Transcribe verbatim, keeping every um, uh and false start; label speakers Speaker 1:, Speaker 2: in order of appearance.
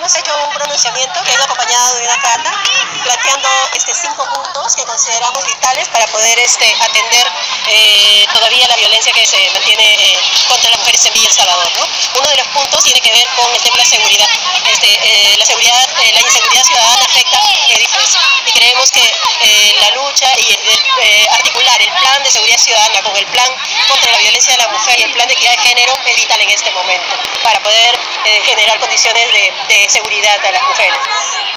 Speaker 1: hemos hecho un pronunciamiento que ha ido acompañado de una carta planteando este, cinco puntos que consideramos vitales para poder este, atender eh, todavía la violencia que se mantiene eh, contra las mujeres en Villa El Salvador, ¿no? Uno de los puntos tiene que ver con el tema de la seguridad. Este, eh, la, seguridad eh, la inseguridad ciudadana afecta edificios y creemos que eh, la lucha y eh, articular el plan de seguridad ciudadana con el plan contra la violencia de la mujer y el plan de equidad de género es vital en este momento para poder eh, generar condiciones de, de seguridad a las mujeres.